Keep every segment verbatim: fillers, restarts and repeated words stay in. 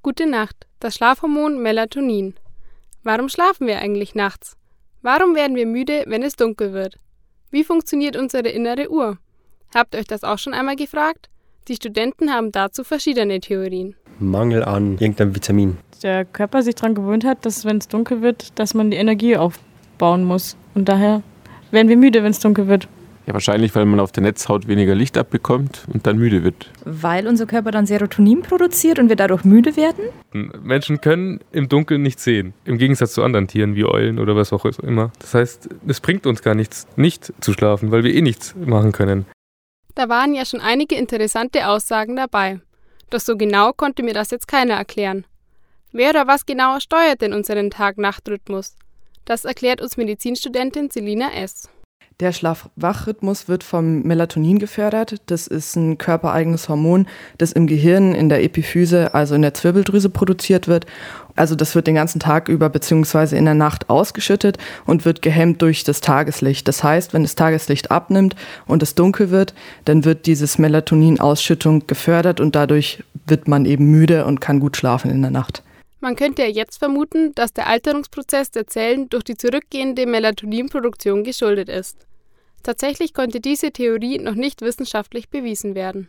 Gute Nacht, das Schlafhormon Melatonin. Warum schlafen wir eigentlich nachts? Warum werden wir müde, wenn es dunkel wird? Wie funktioniert unsere innere Uhr? Habt ihr euch das auch schon einmal gefragt? Die Studenten haben dazu verschiedene Theorien. Mangel an irgendeinem Vitamin. Der Körper sich daran gewöhnt hat, dass wenn es dunkel wird, dass man die Energie aufbauen muss. Und daher werden wir müde, wenn es dunkel wird. Ja, wahrscheinlich, weil man auf der Netzhaut weniger Licht abbekommt und dann müde wird. Weil unser Körper dann Serotonin produziert und wir dadurch müde werden? Menschen können im Dunkeln nicht sehen. Im Gegensatz zu anderen Tieren wie Eulen oder was auch immer. Das heißt, es bringt uns gar nichts, nicht zu schlafen, weil wir eh nichts machen können. Da waren ja schon einige interessante Aussagen dabei. Doch so genau konnte mir das jetzt keiner erklären. Wer oder was genau steuert denn unseren Tag-Nacht-Rhythmus? Das erklärt uns Medizinstudentin Selina S. Der Schlaf-Wach-Rhythmus wird vom Melatonin gefördert. Das ist ein körpereigenes Hormon, das im Gehirn, in der Epiphyse, also in der Zwirbeldrüse produziert wird. Also das wird den ganzen Tag über bzw. in der Nacht ausgeschüttet und wird gehemmt durch das Tageslicht. Das heißt, wenn das Tageslicht abnimmt und es dunkel wird, dann wird dieses Melatonin-Ausschüttung gefördert und dadurch wird man eben müde und kann gut schlafen in der Nacht. Man könnte ja jetzt vermuten, dass der Alterungsprozess der Zellen durch die zurückgehende Melatoninproduktion geschuldet ist. Tatsächlich konnte diese Theorie noch nicht wissenschaftlich bewiesen werden.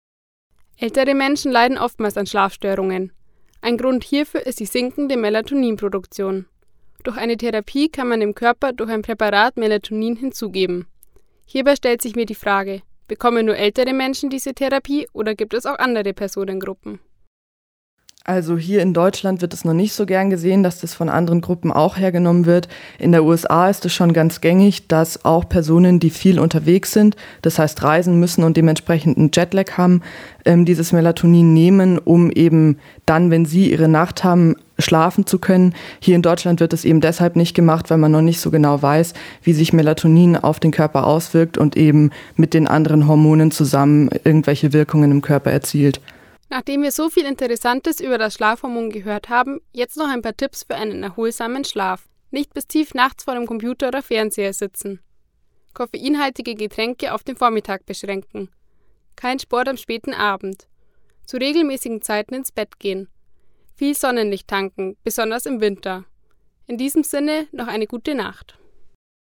Ältere Menschen leiden oftmals an Schlafstörungen. Ein Grund hierfür ist die sinkende Melatoninproduktion. Durch eine Therapie kann man dem Körper durch ein Präparat Melatonin hinzugeben. Hierbei stellt sich mir die Frage, bekommen nur ältere Menschen diese Therapie oder gibt es auch andere Personengruppen? Also hier in Deutschland wird es noch nicht so gern gesehen, dass das von anderen Gruppen auch hergenommen wird. In der U S A ist es schon ganz gängig, dass auch Personen, die viel unterwegs sind, das heißt reisen müssen und dementsprechend einen Jetlag haben, ähm, dieses Melatonin nehmen, um eben dann, wenn sie ihre Nacht haben, schlafen zu können. Hier in Deutschland wird es eben deshalb nicht gemacht, weil man noch nicht so genau weiß, wie sich Melatonin auf den Körper auswirkt und eben mit den anderen Hormonen zusammen irgendwelche Wirkungen im Körper erzielt. Nachdem wir so viel Interessantes über das Schlafhormon gehört haben, jetzt noch ein paar Tipps für einen erholsamen Schlaf. Nicht bis tief nachts vor dem Computer oder Fernseher sitzen. Koffeinhaltige Getränke auf den Vormittag beschränken. Kein Sport am späten Abend. Zu regelmäßigen Zeiten ins Bett gehen. Viel Sonnenlicht tanken, besonders im Winter. In diesem Sinne noch eine gute Nacht.